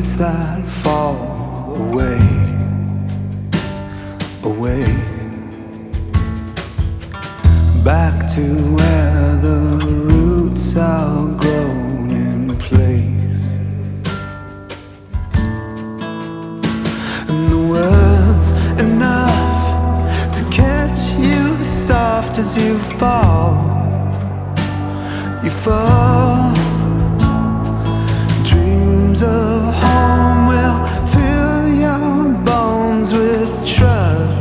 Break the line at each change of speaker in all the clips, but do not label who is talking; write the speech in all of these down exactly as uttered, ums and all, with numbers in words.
leaves that fall away, away, back to where the roots are grown in place. And the words enough to catch you soft as you fall. You fall. Dreams of home will fill your bones with trust.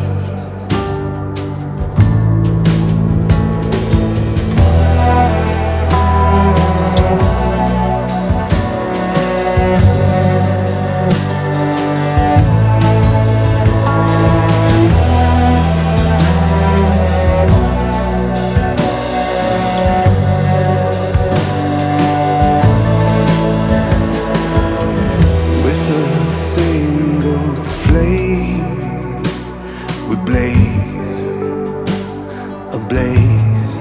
Blaze, ablaze.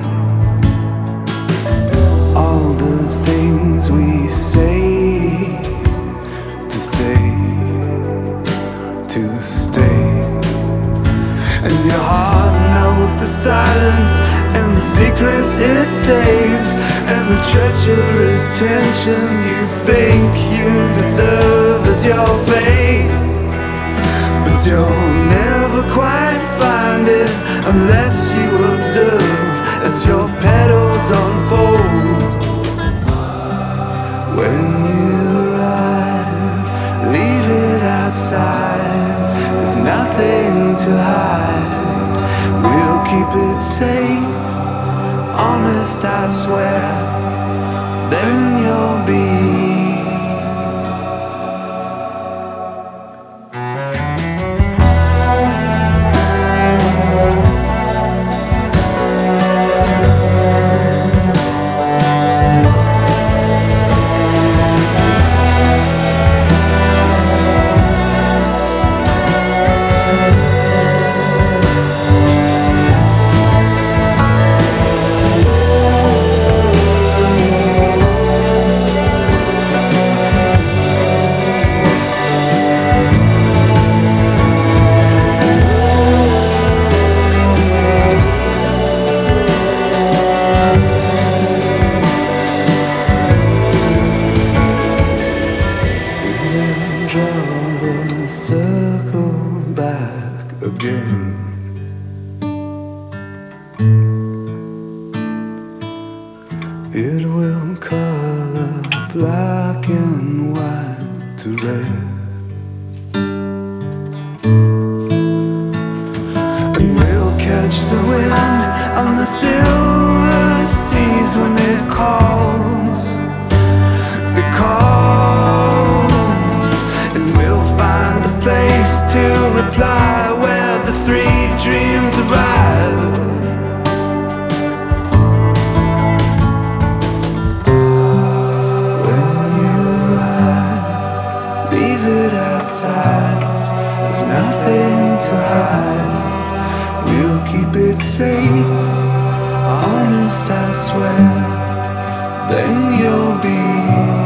All the things we say to stay, to stay. And your heart knows the silence and the secrets it saves, and the treacherous tension you think you deserve as your fate. But you'll never quite find it unless you observe as your petals unfold. When you arrive, leave it outside. There's nothing to hide. We'll keep it safe, honest I swear. Then you'll be circle back again. It will color black and white to red, and we'll catch the wind on the silver seas when it calls. It calls, and we'll find the place to reply where the three dreams arrive. When you arrive, leave it outside. There's nothing to hide. We'll keep it safe, honest I swear. Then you'll be